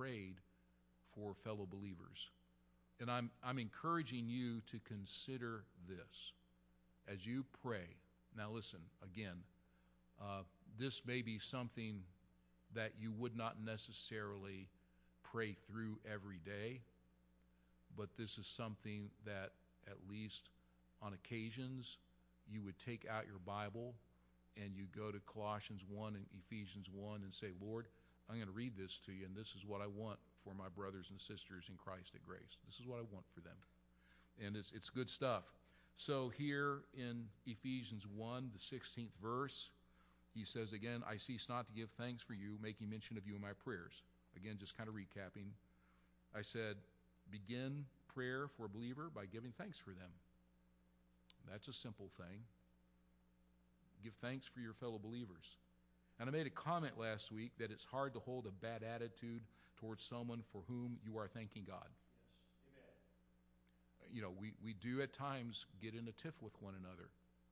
prayed for fellow believers. And I'm encouraging you to consider this as you pray. Now listen, again, this may be something that you would not necessarily pray through every day, but this is something that at least on occasions you would take out your Bible and you go to Colossians 1 and Ephesians 1 and say, Lord, I'm going to read this to you, and this is what I want for my brothers and sisters in Christ at Grace. This is what I want for them. And it's good stuff. So here in Ephesians 1, the 16th verse, he says again, I cease not to give thanks for you, making mention of you in my prayers. Again, just kind of recapping. I said, begin prayer for a believer by giving thanks for them. That's a simple thing. Give thanks for your fellow believers. And I made a comment last week that it's hard to hold a bad attitude towards someone for whom you are thanking God. Yes. Amen. You know, we do at times get in a tiff with one another.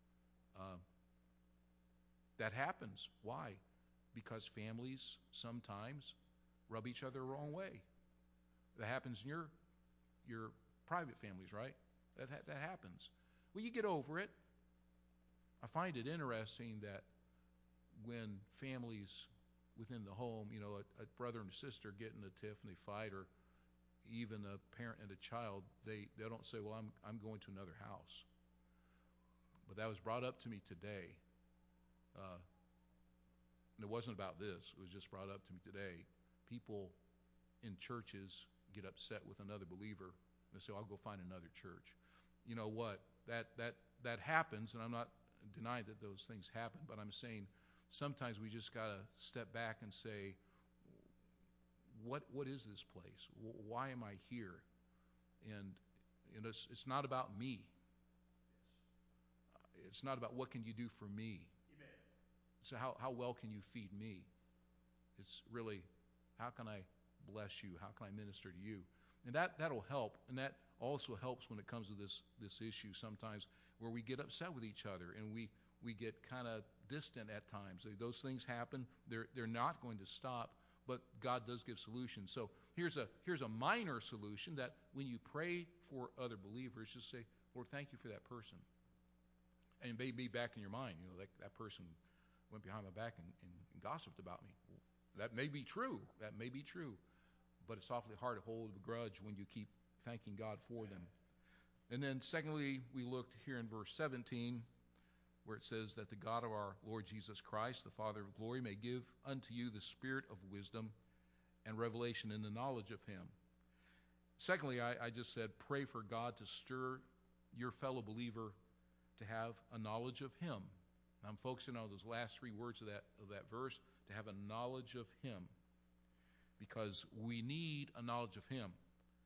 That happens. Why? Because families sometimes rub each other the wrong way. That happens in your private families, right? That happens. Well, you get over it. I find it interesting that when families within the home, you know, a brother and a sister get in a tiff and they fight, or even a parent and a child, they don't say, well, I'm going to another house. But that was brought up to me today. And it wasn't about this. It was just brought up to me today. People in churches get upset with another believer and they say, I'll go find another church. You know what? That happens, and I'm not denying that those things happen, but I'm saying sometimes we just got to step back and say, what is this place? Why am I here? And you know, it's not about me. It's not about what can you do for me. Amen. So how well can you feed me? It's really, how can I bless you? How can I minister to you? And that'll help. And that also helps when it comes to this issue sometimes where we get upset with each other and we get kind of distant at times. Those things happen. They're not going to stop, but God does give solutions. So here's a minor solution that when you pray for other believers, just say, Lord, thank you for that person. And it may be back in your mind, you know, that person went behind my back and gossiped about me. That may be true. That may be true. But it's awfully hard to hold a grudge when you keep thanking God for them. And then secondly, we looked here in verse 17 where it says that the God of our Lord Jesus Christ, the Father of glory, may give unto you the spirit of wisdom and revelation in the knowledge of him. Secondly, I just said pray for God to stir your fellow believer to have a knowledge of him. And I'm focusing on those last three words of that verse, to have a knowledge of him, because we need a knowledge of him.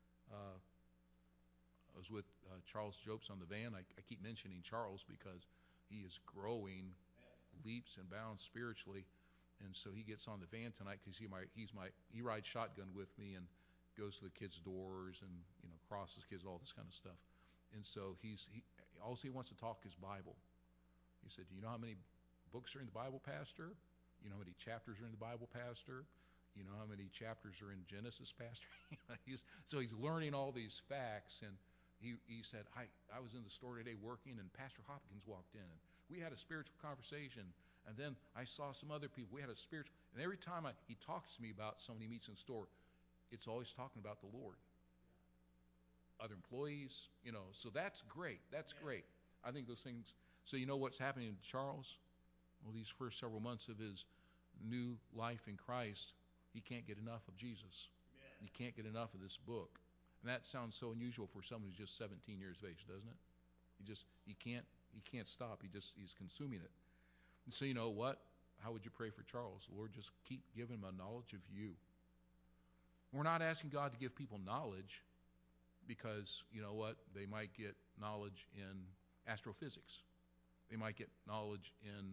I was with Charles Jopes on the van. I keep mentioning Charles because he is growing leaps and bounds spiritually, and so he gets on the van tonight because he rides shotgun with me and goes to the kids' doors and, you know, crosses kids, all this kind of stuff. And so all he wants to talk is Bible. He said, do you know how many books are in the Bible, Pastor? You know how many chapters are in the Bible, Pastor? You know how many chapters are in Genesis, Pastor? So he's learning all these facts, and he said, I was in the store today working, and Pastor Hopkins walked in, and we had a spiritual conversation, and then I saw some other people. We had a spiritual, and every time he talks to me about someone he meets in the store, it's always talking about the Lord. Other employees, you know, so that's great. That's great. I think those things. So you know what's happening to Charles? Well, these first several months of his new life in Christ, he can't get enough of Jesus. Amen. He can't get enough of this book. And that sounds so unusual for someone who's just 17 years of age, doesn't it? He can't stop. He's consuming it. And so you know what? How would you pray for Charles? Lord, just keep giving him a knowledge of you. We're not asking God to give people knowledge because, you know what, they might get knowledge in astrophysics. They might get knowledge in,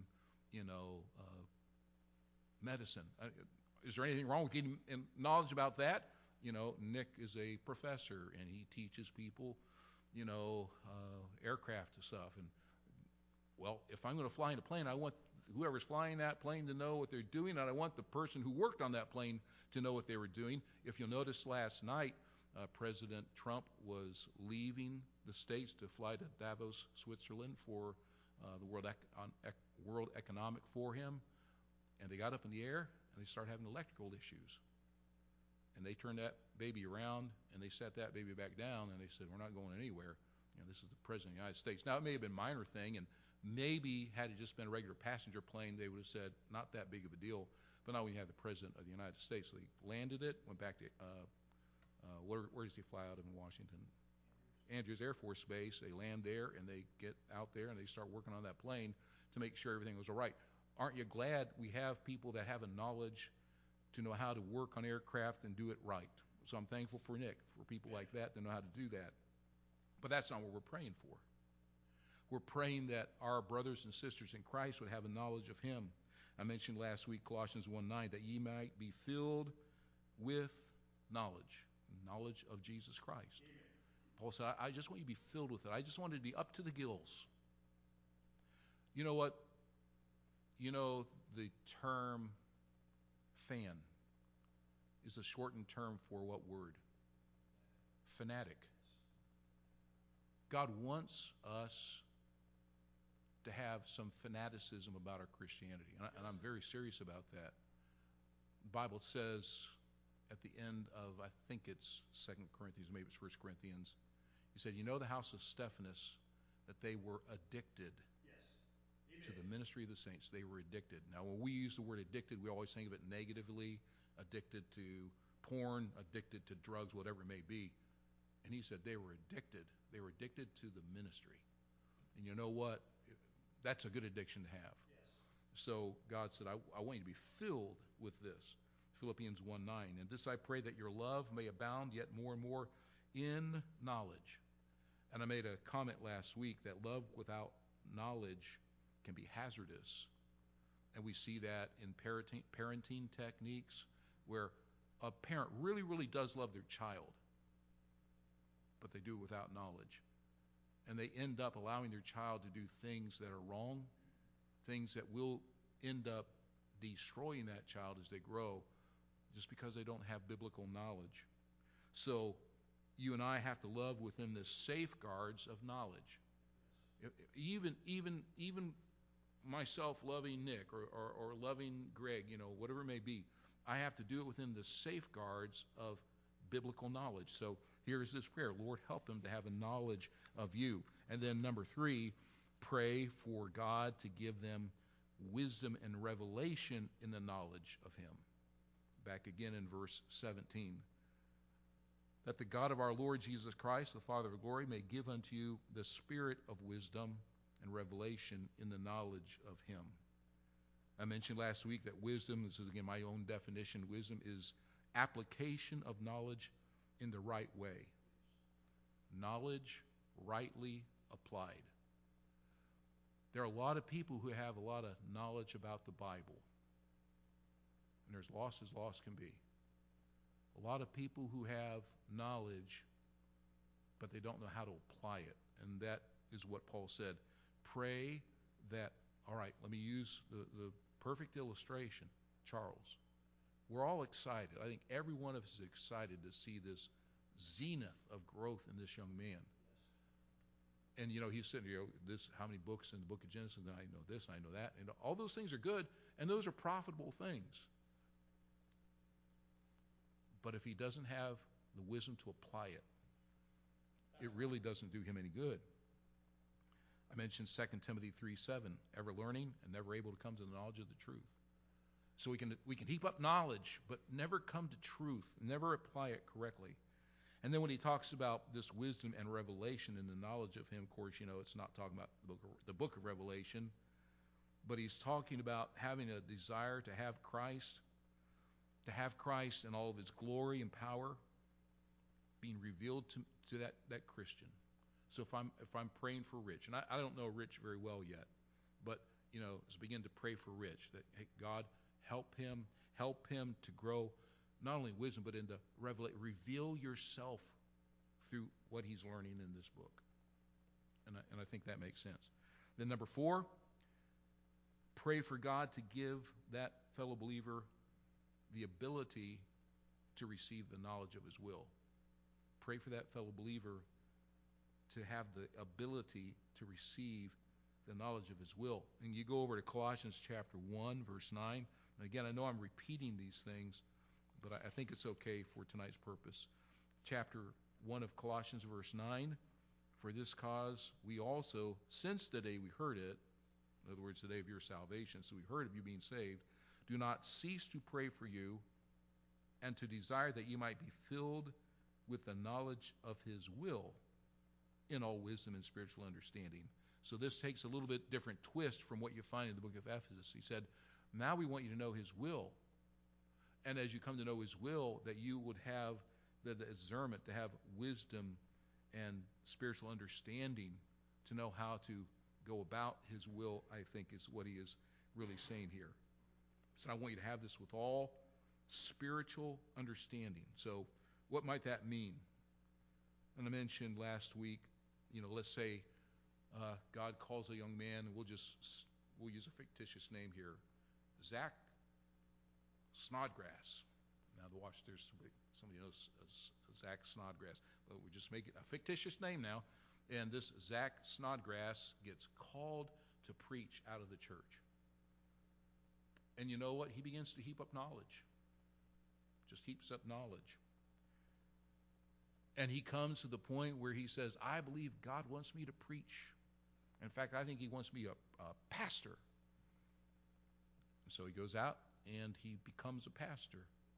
medicine. Is there anything wrong with getting knowledge about that? You know, Nick is a professor, and he teaches people, aircraft and stuff. And, well, if I'm going to fly in a plane, I want whoever's flying that plane to know what they're doing, and I want the person who worked on that plane to know what they were doing. If you'll notice last night, President Trump was leaving the States to fly to Davos, Switzerland for the World Economic Forum, and they got up in the air and they started having electrical issues. And they turned that baby around and they set that baby back down and they said, we're not going anywhere. This is the President of the United States. Now, it may have been a minor thing, and maybe had it just been a regular passenger plane, they would have said, not that big of a deal. But now we have the President of the United States. So they landed it, went back to, where does he fly out of in Washington? Andrews Air Force Base. They land there, and they get out there, and they start working on that plane to make sure everything was all right. Aren't you glad we have people that have a knowledge to know how to work on aircraft and do it right? So I'm thankful for Nick, for people like that to know how to do that. But that's not what we're praying for. We're praying that our brothers and sisters in Christ would have a knowledge of him. I mentioned last week, Colossians 1:9, that ye might be filled with knowledge of Jesus Christ. Amen. Paul said, I just want you to be filled with it. I just want it to be up to the gills. You know what? You know, the term fan is a shortened term for what word? Fanatic. God wants us to have some fanaticism about our Christianity, and I'm very serious about that. The Bible says at the end of, I think it's 2 Corinthians, maybe it's 1 Corinthians, he said, you know the house of Stephanus, that they were addicted to the ministry of the saints. They were addicted. Now, when we use the word addicted, we always think of it negatively, addicted to porn, addicted to drugs, whatever it may be. And he said they were addicted. They were addicted to the ministry. And you know what? That's a good addiction to have. Yes. So God said, I want you to be filled with this. Philippians 1:9. And this I pray, that your love may abound yet more and more in knowledge. And I made a comment last week that love without knowledge can be hazardous. And we see that in parenting techniques where a parent really, really does love their child, but they do it without knowledge. And they end up allowing their child to do things that are wrong, things that will end up destroying that child as they grow, just because they don't have biblical knowledge. So you and I have to love within the safeguards of knowledge. Even myself loving Nick or loving Greg, whatever it may be, I have to do it within the safeguards of biblical knowledge. So here is this prayer. Lord, help them to have a knowledge of you. And then number 3, pray for God to give them wisdom and revelation in the knowledge of him. Back again in verse 17. That the God of our Lord Jesus Christ, the Father of glory, may give unto you the spirit of wisdom and revelation in the knowledge of him. I mentioned last week that wisdom, this is again my own definition, wisdom is application of knowledge in the right way. Knowledge rightly applied. There are a lot of people who have a lot of knowledge about the Bible. And there's lost as lost can be. A lot of people who have knowledge, but they don't know how to apply it. And that is what Paul said. Pray that, all right, let me use the perfect illustration, Charles. We're all excited. I think every one of us is excited to see this zenith of growth in this young man. And, he's sitting here, how many books in the book of Genesis, and I know this, and I know that. And all those things are good, and those are profitable things. But if he doesn't have the wisdom to apply it, it really doesn't do him any good. I mentioned 2 Timothy 3:7, ever learning and never able to come to the knowledge of the truth. So we can heap up knowledge, but never come to truth, never apply it correctly. And then when he talks about this wisdom and revelation and the knowledge of him, of course, it's not talking about the book of Revelation, but he's talking about having a desire to have Christ in all of his glory and power being revealed to that Christian. So if I'm praying for Rich, and I don't know Rich very well yet, but let's begin to pray for Rich, that hey, God help him to grow not only wisdom but in the revelation. Reveal yourself through what he's learning in this book, and I think that makes sense. Then number 4, Pray for God to give that fellow believer the ability to receive the knowledge of his will. Pray for that fellow believer to have the ability to receive the knowledge of his will. And you go over to Colossians chapter 1, verse 9. And again, I know I'm repeating these things, but I think it's okay for tonight's purpose. Chapter 1 of Colossians, verse 9. For this cause we also, since the day we heard it, in other words, the day of your salvation, so we heard of you being saved, do not cease to pray for you and to desire that you might be filled with the knowledge of his will in all wisdom and spiritual understanding. So this takes a little bit different twist from what you find in the book of Ephesus. He said, now we want you to know his will. And as you come to know his will, that you would have the discernment to have wisdom and spiritual understanding to know how to go about his will, I think is what he is really saying here. So I want you to have this with all spiritual understanding. So what might that mean? And I mentioned last week, let's say God calls a young man, and we'll use a fictitious name here, Zach Snodgrass. Now to watch, there's somebody knows Zach Snodgrass, but we're just making a fictitious name now. And this Zach Snodgrass gets called to preach out of the church. And you know what? He begins to heap up knowledge. Just heaps up knowledge. And he comes to the point where he says, I believe God wants me to preach. In fact, I think he wants me to be a pastor. So he goes out and he becomes a pastor.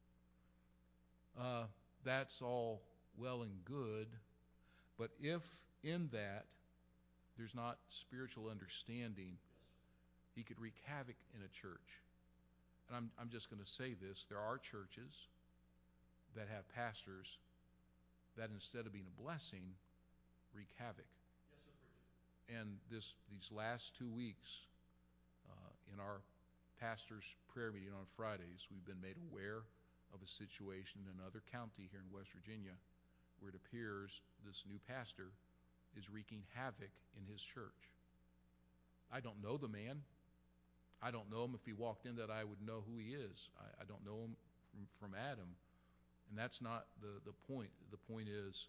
That's all well and good, but if in that there's not spiritual understanding, he could wreak havoc in a church. And I'm just going to say this. There are churches that have pastors that instead of being a blessing, wreak havoc. Yes, sir, preacher. And these last 2 weeks, in our pastor's prayer meeting on Fridays, we've been made aware of a situation in another county here in West Virginia where it appears this new pastor is wreaking havoc in his church. I don't know the man. I don't know him. If he walked in, that I would know who he is. I don't know him from Adam. And that's not the point. The point is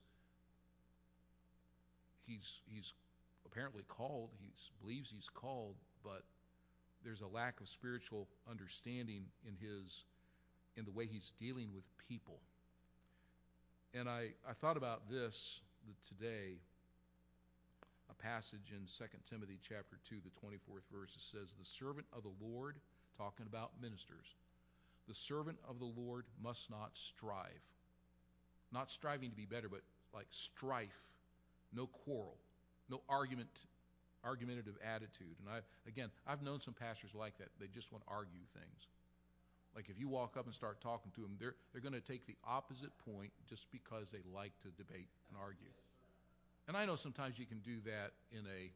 he's apparently called. He believes he's called, but there's a lack of spiritual understanding in the way he's dealing with people. And I thought about this today, a passage in 2 Timothy chapter 2, the 24th verse. It says, the servant of the Lord, talking about ministers, the servant of the Lord must not strive. Not striving to be better, but like strife, no quarrel, no argumentative attitude. And I've known some pastors like that. They just want to argue things. Like if you walk up and start talking to them, they're going to take the opposite point just because they like to debate and argue. And I know sometimes you can do that in a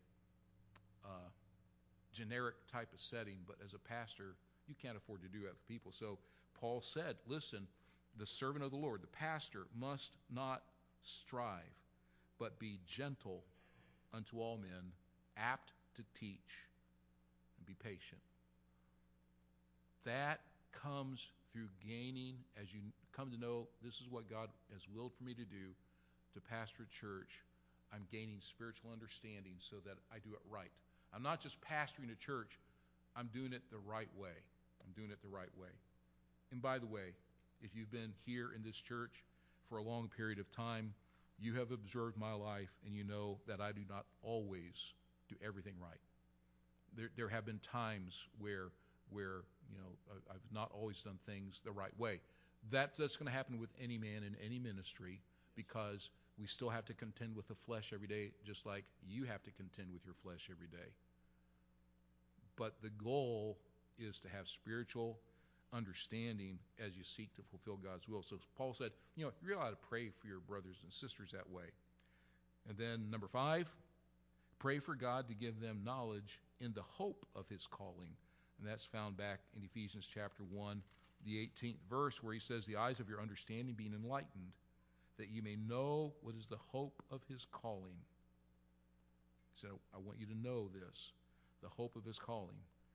generic type of setting, but as a pastor, you can't afford to do that with people. So Paul said, listen, the servant of the Lord, the pastor, must not strive, but be gentle unto all men, apt to teach, and be patient. That comes through gaining, as you come to know this is what God has willed for me to do, to pastor a church. I'm gaining spiritual understanding so that I do it right. I'm not just pastoring a church. I'm doing it the right way. I'm doing it the right way. And by the way, if you've been here in this church for a long period of time, you have observed my life and you know that I do not always do everything right. There have been times where I've not always done things the right way. That's going to happen with any man in any ministry, because we still have to contend with the flesh every day, just like you have to contend with your flesh every day. But the goal is to have spiritual understanding as you seek to fulfill God's will. So Paul said, you really ought to pray for your brothers and sisters that way. And then number 5, pray for God to give them knowledge in the hope of his calling. And that's found back in Ephesians chapter 1, the 18th verse, where he says, the eyes of your understanding being enlightened, that you may know what is the hope of his calling. He said, I want you to know this, the hope of his calling.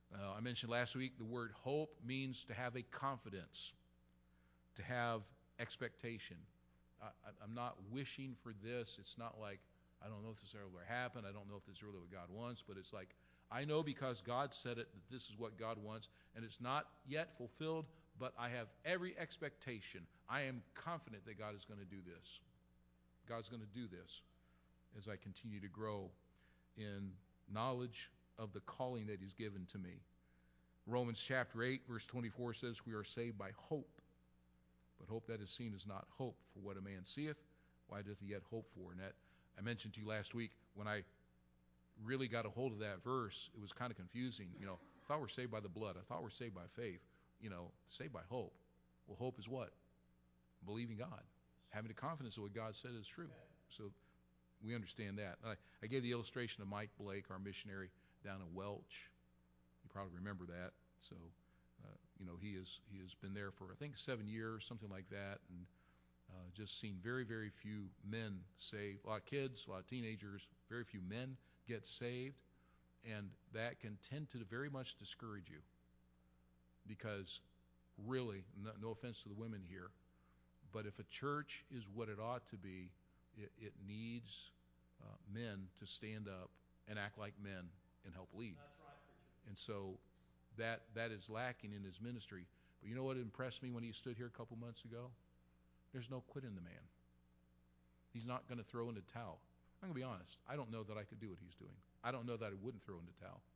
I mentioned last week the word hope means to have a confidence, to have expectation. I'm not wishing for this. It's not like, I don't know if this will ever happen. I don't know if this is really what God wants, but it's like, I know because God said it that this is what God wants, and it's not yet fulfilled, but I have every expectation. I am confident that God is going to do this. God's going to do this as I continue to grow in knowledge of the calling that He's given to me. Romans chapter 8, verse 24 says, we are saved by hope. But hope that is seen is not hope. For what a man seeth, why doth he yet hope for? And that I mentioned to you last week, when I really got a hold of that verse, it was kind of confusing. I thought we're saved by the blood. I thought we're saved by faith. Saved by hope. Well, hope is what? Believing God. Having the confidence of what God said is true. So we understand that. I gave the illustration of Mike Blake, our missionary down in Welch. You probably remember that. So, he has been there for, I think, 7 years, something like that, and just seen very, very few men saved. A lot of kids, a lot of teenagers, very few men get saved, and that can tend to very much discourage you because really, no offense to the women here, but if a church is what it ought to be, it needs men to stand up and act like men and help lead. That's right, preacher. And so that is lacking in his ministry. But you know what impressed me when he stood here a couple months ago? There's no quit in the man. He's not going to throw in the towel. I'm going to be honest. I don't know that I could do what he's doing. I don't know that I wouldn't throw in the towel.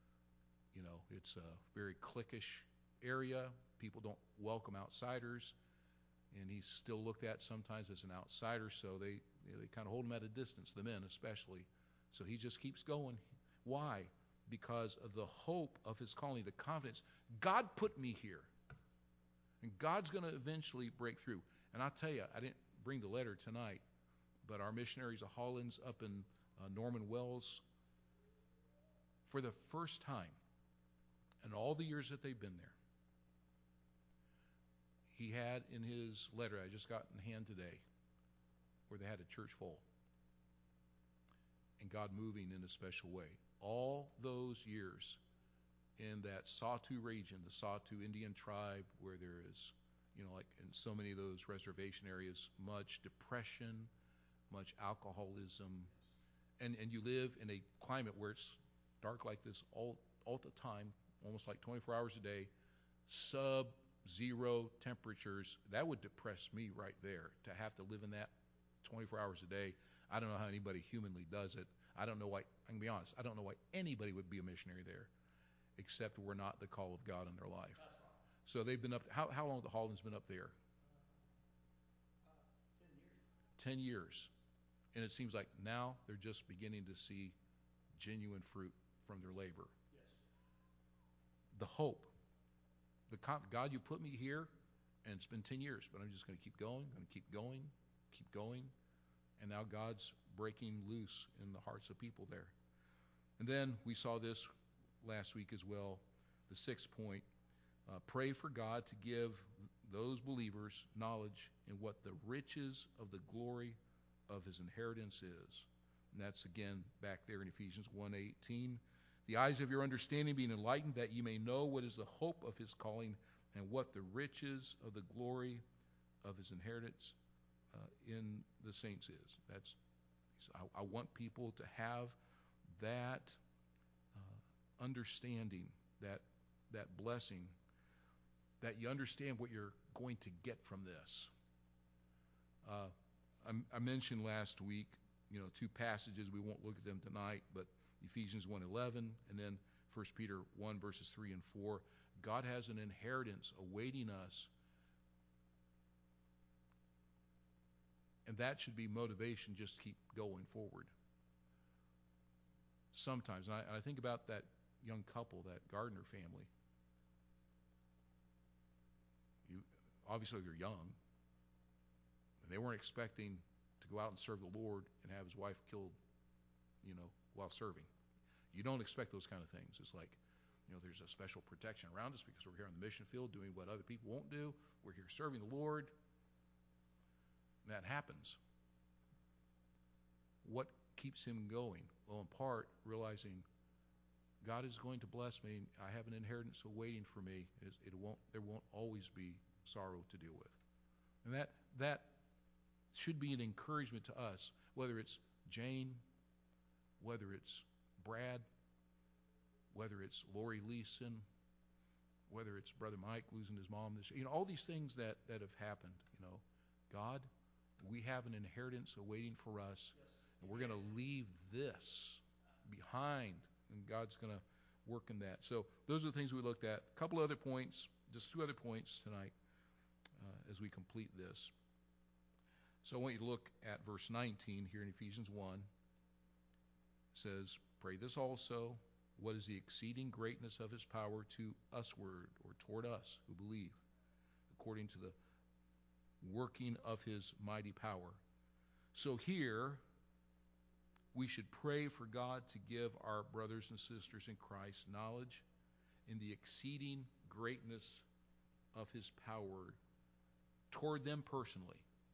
It's a very cliquish area. People don't welcome outsiders. And he's still looked at sometimes as an outsider, so they kind of hold him at a distance, the men especially. So he just keeps going. Why? Because of the hope of his calling, the confidence. God put me here. And God's going to eventually break through. And I'll tell you, I didn't bring the letter tonight, but our missionaries of Hollands up in Norman Wells, for the first time in all the years that they've been there, he had in his letter I just got in hand today where they had a church full and God moving in a special way. All those years in that Sawtoo region, the Sawtoo Indian tribe, where there is, like in so many of those reservation areas, much depression, much alcoholism, and you live in a climate where it's dark like this all the time, almost like 24 hours a day, sub-zero temperatures. That would depress me right there, to have to live in that 24 hours a day. I don't know how anybody humanly does it. I don't know why, I can be honest, I don't know why anybody would be a missionary there, except we're not the call of God in their life. That's right. So they've been up, how long have the Hollands been up there? 10 years. 10 years. And it seems like now they're just beginning to see genuine fruit from their labor. Yes. The hope. God, you put me here, and it's been 10 years, but I'm just going to keep going, keep going. And now God's breaking loose in the hearts of people there. And then we saw this last week as well, the sixth point. Pray for God to give those believers knowledge in what the riches of the glory of his inheritance is. And that's again back there in Ephesians 1:18. The eyes of your understanding being enlightened, that you may know what is the hope of his calling and what the riches of the glory of his inheritance in the saints is. I want people to have that understanding, that blessing, that you understand what you're going to get from this. I mentioned last week, two passages. We won't look at them tonight, but Ephesians 1:11 and then 1 Peter 1 verses 3 and 4. God has an inheritance awaiting us, and that should be motivation just to keep going forward. Sometimes, and I think about that young couple, that Gardner family. Obviously they're young, and they weren't expecting to go out and serve the Lord and have his wife killed, while serving. You don't expect those kind of things. It's like, there's a special protection around us because we're here on the mission field doing what other people won't do. We're here serving the Lord. And that happens. What keeps him going? Well, in part, realizing God is going to bless me. I have an inheritance waiting for me. There won't always be sorrow to deal with. And that should be an encouragement to us, whether it's Jane, whether it's Brad, whether it's Lori Leeson, whether it's Brother Mike losing his mom this year. All these things that have happened, God, we have an inheritance awaiting for us, and we're going to leave this behind, and God's going to work in that. So those are the things we looked at. A couple other points, just two other points tonight as we complete this. So I want you to look at verse 19 here in Ephesians 1. It says, pray this also, what is the exceeding greatness of his power to usward, or toward us who believe, according to the working of his mighty power. So here, we should pray for God to give our brothers and sisters in Christ knowledge in the exceeding greatness of his power toward them personally.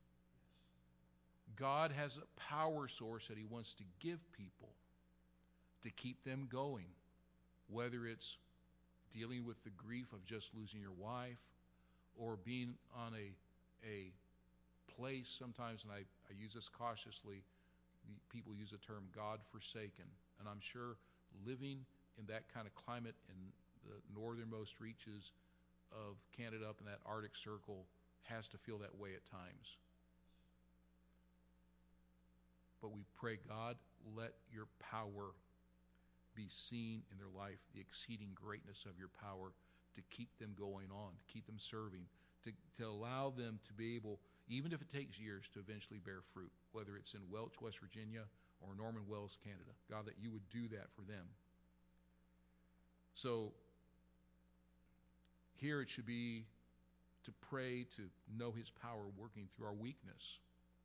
God has a power source that he wants to give people to keep them going, whether it's dealing with the grief of just losing your wife, or being on a place sometimes, and I use this cautiously, people use the term God forsaken, and I'm sure living in that kind of climate in the northernmost reaches of Canada, up in that Arctic Circle, has to feel that way at times. But we pray, God, let your power be seen in their life, the exceeding greatness of your power to keep them going on, to keep them serving, to allow them to be able, even if it takes years, to eventually bear fruit, whether it's in Welch, West Virginia, or Norman Wells, Canada. God, that you would do that for them. So here it should be to pray to know his power working through our weakness.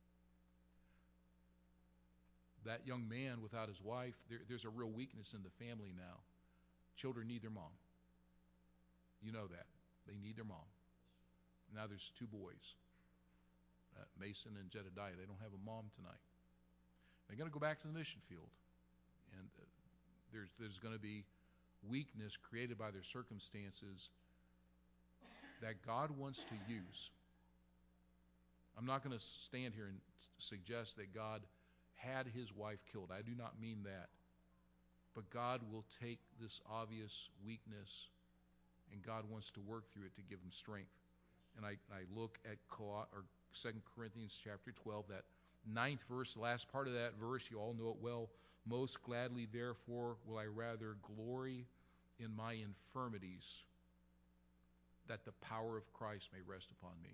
That young man without his wife, there's a real weakness in the family now. Children need their mom. You know that. They need their mom. Now there's two boys, Mason and Jedediah. They don't have a mom tonight. They're going to go back to the mission field. And there's going to be weakness created by their circumstances that God wants to use. I'm not going to stand here and suggest that God had his wife killed. I do not mean that. But God will take this obvious weakness, and God wants to work through it to give them strength. And I look at 2 Corinthians chapter 12, that 9th verse, the last part of that verse, you all know it well. Most gladly, therefore, will I rather glory in my infirmities, that the power of Christ may rest upon me.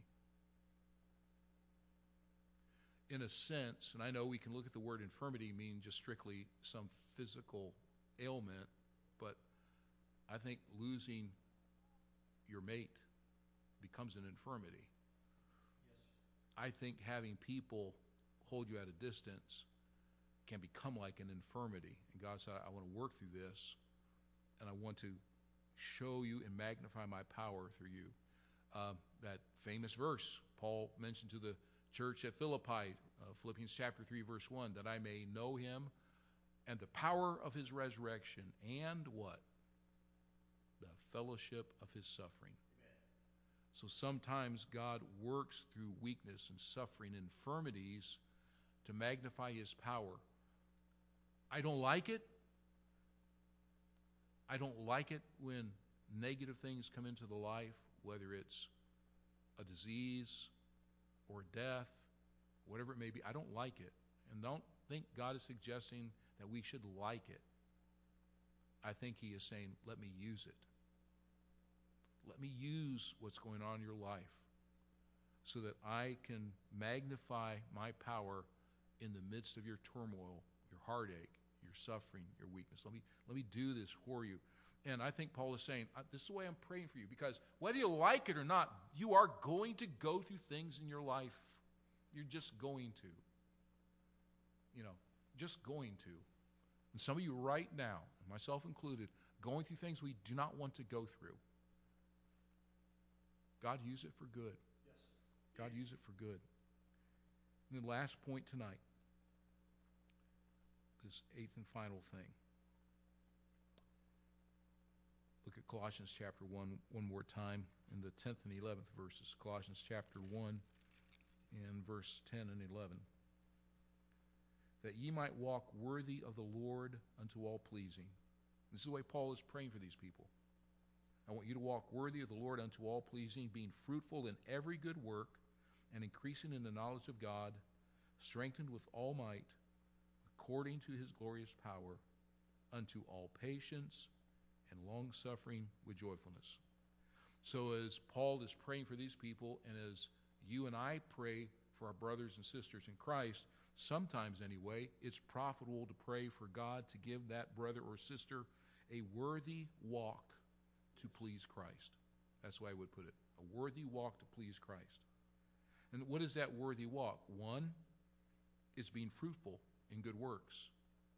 In a sense, and I know we can look at the word infirmity meaning just strictly some physical ailment, but I think losing your mate becomes an infirmity. Yes. I think having people hold you at a distance can become like an infirmity. And God said, I want to work through this, and I want to show you and magnify my power through you. That famous verse Paul mentioned to the church at Philippi, Philippians chapter 3, verse 1, that I may know him and the power of his resurrection, and what? The fellowship of his suffering. Amen. So sometimes God works through weakness and suffering, infirmities, to magnify his power. I don't like it. I don't like it when negative things come into the life, whether it's a disease or death, whatever it may be. I don't like it. And don't think God is suggesting that we should like it. I think he is saying, let me use it. Let me use what's going on in your life so that I can magnify my power in the midst of your turmoil, your heartache, your suffering, your weakness. Let me do this for you. And I think Paul is saying, this is the way I'm praying for you, because whether you like it or not, you are going to go through things in your life. You're just going to. Just going to. And some of you right now, myself included, going through things we do not want to go through. God use it for good. Yes. God use it for good. And the last point tonight, this eighth and final thing. look at Colossians chapter 1 one more time in the 10th and 11th verses. Colossians chapter 1 and verse 10 and 11. That ye might walk worthy of the Lord unto all pleasing. This is the way Paul is praying for these people. I want you to walk worthy of the Lord unto all pleasing, being fruitful in every good work, and increasing in the knowledge of God, strengthened with all might, according to his glorious power, unto all patience and long-suffering with joyfulness. So as Paul is praying for these people, and as you and I pray for our brothers and sisters in Christ, sometimes anyway, it's profitable to pray for God to give that brother or sister a worthy walk to please Christ. That's the way I would put it. A worthy walk to please Christ. And what is that worthy walk? One is being fruitful in good works.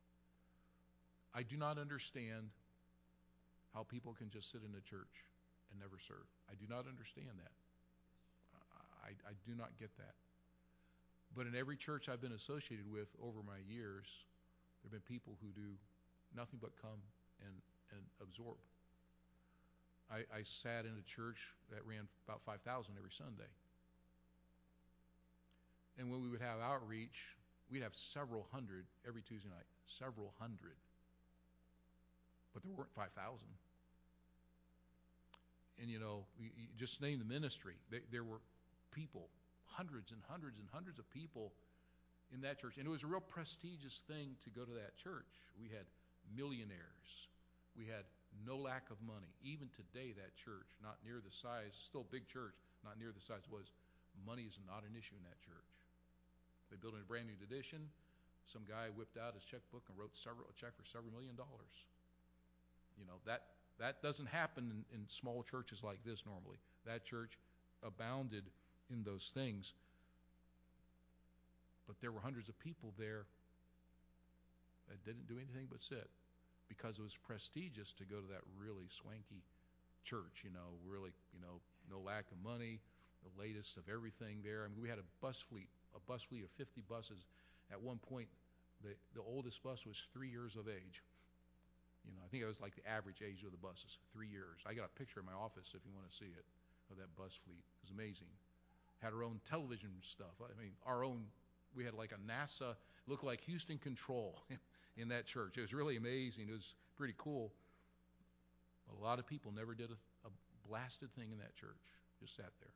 I do not understand how people can just sit in a church and never serve. I do not understand that. I do not get that. But in every church I've been associated with over my years, there have been people who do nothing but come and absorb. I sat in a church that ran about 5,000 every Sunday. And when we would have outreach, we'd have several hundred every Tuesday night. Several hundred. But there weren't 5,000. And you just name the ministry. There were people, hundreds and hundreds and hundreds of people in that church. And it was a real prestigious thing to go to that church. We had millionaires. We had no lack of money. Even today, that church, not near the size, still a big church, not near the size it was, money is not an issue in that church. They built a brand new addition. Some guy whipped out his checkbook and wrote a check for several $1 million. That doesn't happen in small churches like this normally. That church abounded in those things. But there were hundreds of people there that didn't do anything but sit, because it was prestigious to go to that really swanky church, really, no lack of money, the latest of everything there. I mean, we had a bus fleet of 50 buses. At one point, the oldest bus was 3 years of age. I think it was like the average age of the buses, 3 years. I got a picture in my office if you want to see it, of that bus fleet. It was amazing. Had our own television stuff. I mean, we had like a NASA, looked like Houston Control in that church. It was really amazing. It was pretty cool. But a lot of people never did a blasted thing in that church. Just sat there.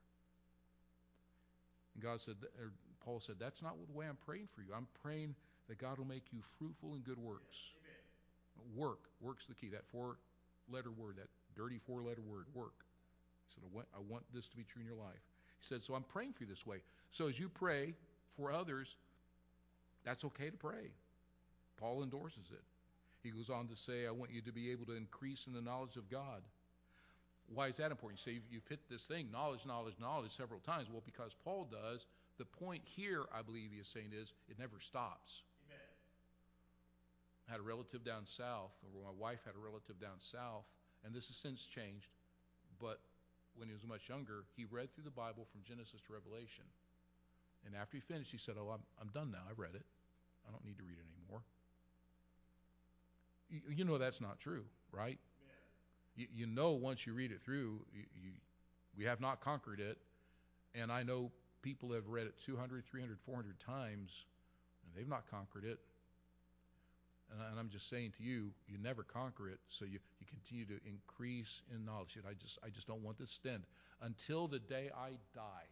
And Paul said, that's not the way I'm praying for you. I'm praying that God will make you fruitful in good works. Amen. Work's the key. That 4-letter word, that dirty 4-letter word, work. He said, I want this to be true in your life. He said, so I'm praying for you this way. So as you pray for others, that's okay to pray. Paul endorses it. He goes on to say, I want you to be able to increase in the knowledge of God. Why is that important? You say you've hit this thing, knowledge, several times. Well, because Paul does. The point here, I believe he is saying, is it never stops. Amen. I had a relative down south, or my wife had a relative down south, and this has since changed, but when he was much younger, he read through the Bible from Genesis to Revelation. And after he finished, he said, I'm done now. I've read it. I don't need to read it anymore. You know that's not true, right? Amen. Once you read it through, we have not conquered it. And I know people have read it 200, 300, 400 times, and they've not conquered it. And I'm just saying to you, you never conquer it, so you continue to increase in knowledge. I just don't want this to end. Until the day I die,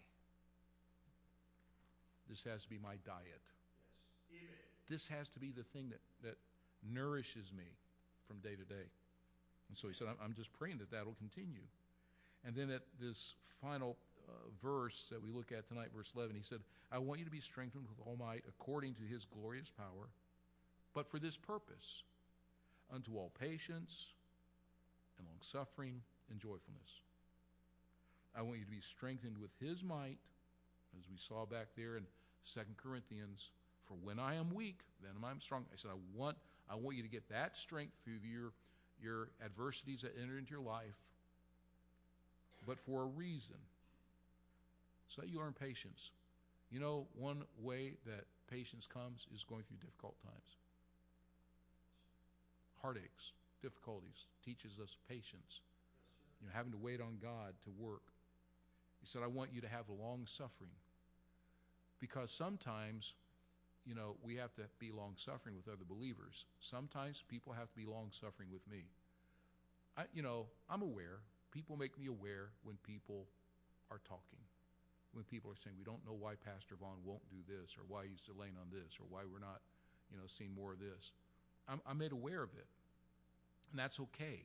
this has to be my diet. Yes. Amen. This has to be the thing that nourishes me from day to day. And so he said, I'm just praying that will continue. And then at this final verse that we look at tonight, verse 11, he said, I want you to be strengthened with all might according to his glorious power, but for this purpose, unto all patience and long-suffering and joyfulness. I want you to be strengthened with his might, as we saw back there in 2 Corinthians, for when I am weak, then I'm strong. I said, I want you to get that strength through your adversities that enter into your life, but for a reason. So that you learn patience. One way that patience comes is going through difficult times. Heartaches. difficulties, teaches us patience, having to wait on God to work. He said, I want you to have long suffering. Because sometimes, we have to be long suffering with other believers. Sometimes people have to be long suffering with me. I'm aware. People make me aware when people are talking. When people are saying, we don't know why Pastor Vaughn won't do this, or why he's delaying on this, or why we're not, seeing more of this. I'm made aware of it. And that's okay.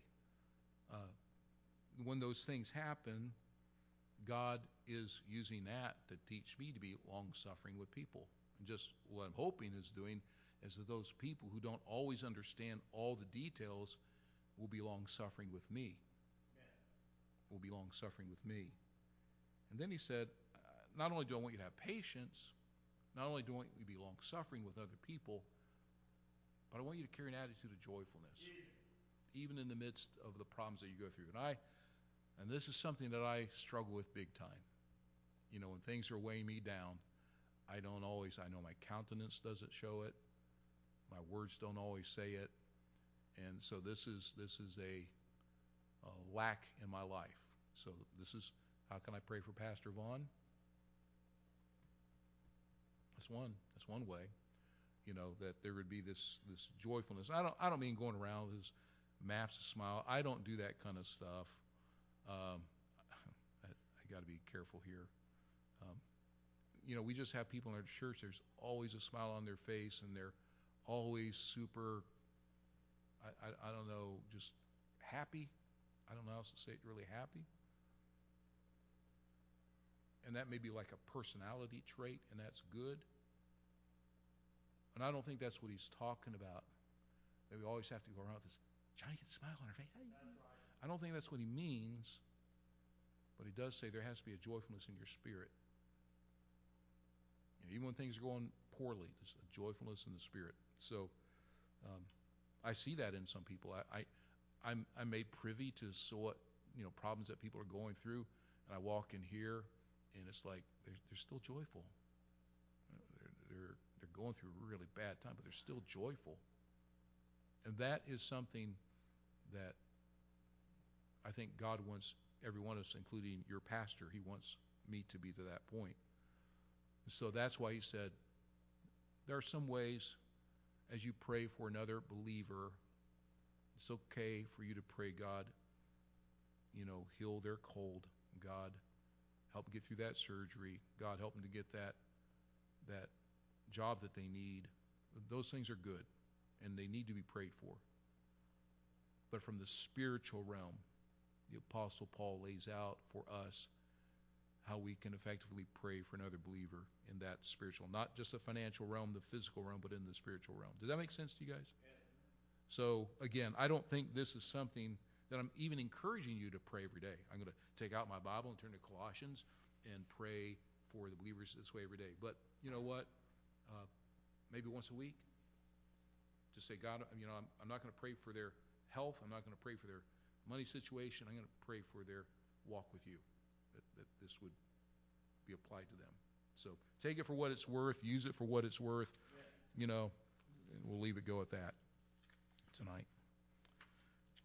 When those things happen, God is using that to teach me to be long-suffering with people. And just what I'm hoping is doing is that those people who don't always understand all the details will be long-suffering with me. Will be long-suffering with me. And then he said, not only do I want you to have patience, not only do I want you to be long-suffering with other people, but I want you to carry an attitude of joyfulness, even in the midst of the problems that you go through. And this is something that I struggle with big time. When things are weighing me down, I know my countenance doesn't show it. My words don't always say it. And so this is a lack in my life. So this is, how can I pray for Pastor Vaughn? That's one way. That there would be this joyfulness. I don't mean going around with this massive smile. I don't do that kind of stuff. I got to be careful here. We just have people in our church. There's always a smile on their face, and they're always super. I don't know, just happy. I don't know how else to say it. Really happy. And that may be like a personality trait, and that's good. And I don't think that's what he's talking about. That we always have to go around with this giant smile on our face. That's right. I don't think that's what he means. But he does say there has to be a joyfulness in your spirit. Even when things are going poorly, there's a joyfulness in the spirit. So I see that in some people. I'm made privy to problems that people are going through, and I walk in here, and it's like they're still joyful. They're going through a really bad time, but they're still joyful. And that is something that I think God wants every one of us, including your pastor, he wants me to be to that point. So that's why he said, there are some ways as you pray for another believer, it's okay for you to pray, God, heal their cold. God, help them get through that surgery. God, help them to get that job that they need. Those things are good, and they need to be prayed for. But from the spiritual realm, the Apostle Paul lays out for us how we can effectively pray for another believer in that spiritual, not just the financial realm, the physical realm, but in the spiritual realm. Does that make sense to you guys? Yeah. So, again, I don't think this is something that I'm even encouraging you to pray every day. I'm going to take out my Bible and turn to Colossians and pray for the believers this way every day. But you know what? Maybe once a week, just say, God, I'm not going to pray for their health. I'm not going to pray for their money situation. I'm going to pray for their walk with you, that this would be applied to them. So take it for what it's worth. Use it for what it's worth. And we'll leave it go at that tonight.